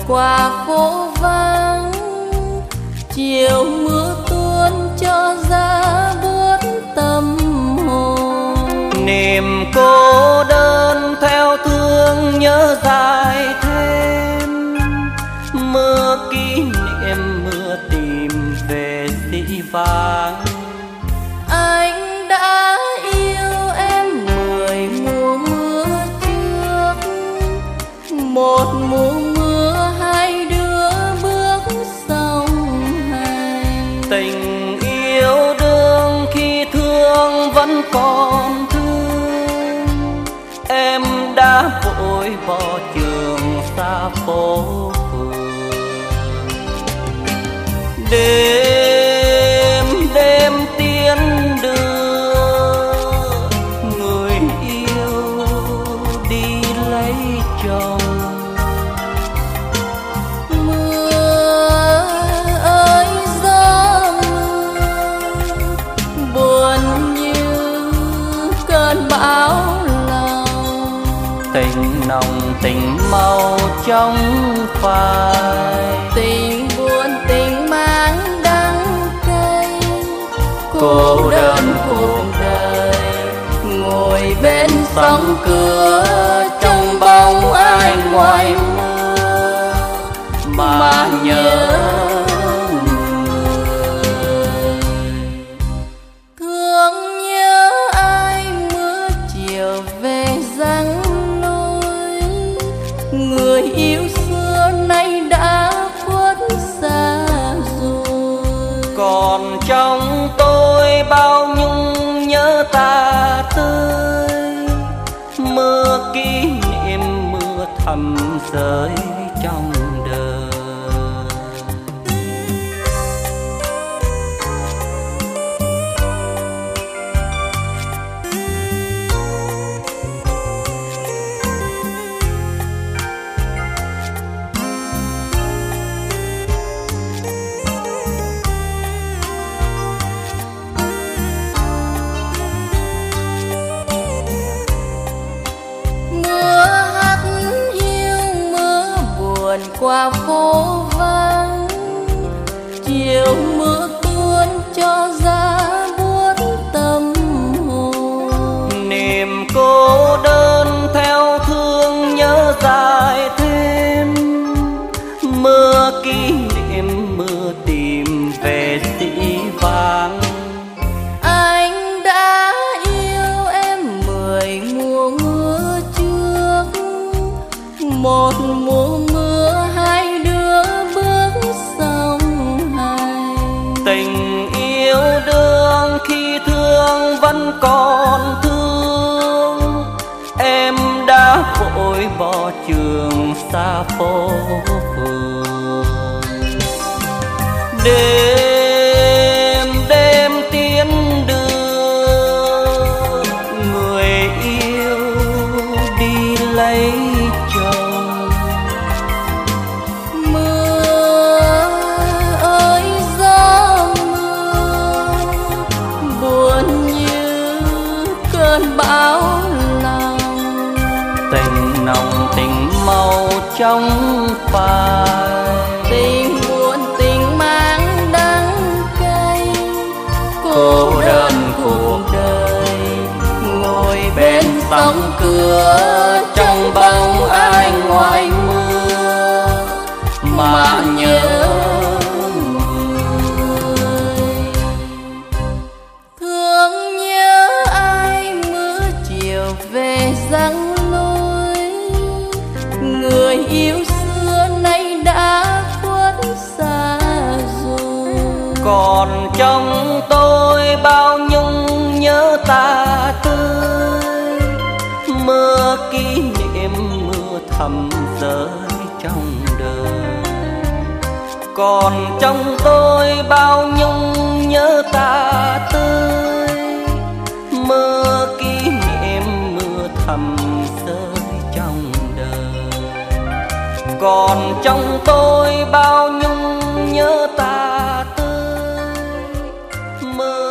qua phố vắng, chiều mưa tuôn cho giá buốt tâm hồn. Niềm cô đơn theo thương nhớ dài thêm, mưa kỷ niệm mưa tìm về dĩ vãng. Anh đã yêu em 10 mùa mưa trước, một mùa mưa hai đứa bước sông hành. Tình yêu đương khi thương vẫn còn thương, em đã vội bỏ trường xa phố phường. Đêm đêm tiến đưa người yêu đi lấy chồng. Mưa ơi gió mưa buồn như cơn bão lòng. Tình nồng tình mau trong phai, Tình buồn tình mang đắng cay, cô đơn cuộc đời ngồi bên sóng cửa trong bóng ai ngoài mưa mà nhớ người. Thương nhớ ai mưa chiều về giăng lối, người yêu xưa nay đã khuất xa rồi. còn trong tôi bao nhung nhớ ta tươi, mưa kỷ niệm mưa thầm rơi trong đời. Qua phố vắng, chiều mưa tuôn cho giá buốt tâm hồn. Niềm cô đơn theo thương nhớ dài thêm, mưa kỷ niệm mưa tìm về dĩ vãng. Anh đã yêu em 10 mùa mưa trước, một mùa mưa hai đứa bước sông hành. Tình yêu đương khi thương vẫn còn thương, em đã vội bỏ trường xa phố phường. Đêm đêm tiến đưa người yêu đi lấy chồng. Mưa ơi gió mưa buồn như cơn bão lòng. Tình nồng tình mau trong phai, Tình buồn tình mang đắng cay, cô đơn cuộc đời ngồi bên sóng cửa trong bóng ai ngoài mưa mà nhớ người. Thương nhớ ai mưa chiều về giăng lối, người yêu xưa nay đã khuất xa rồi. còn trong tôi bao nhung nhớ ta tươi, mưa kỷ niệm mưa thầm rơi trong đời. Còn trong tôi bao nhung nhớ ta tươi, mưa kỷ niệm mưa thầm rơi trong đời. Còn trong tôi bao nhung nhớ ta tươi, mưa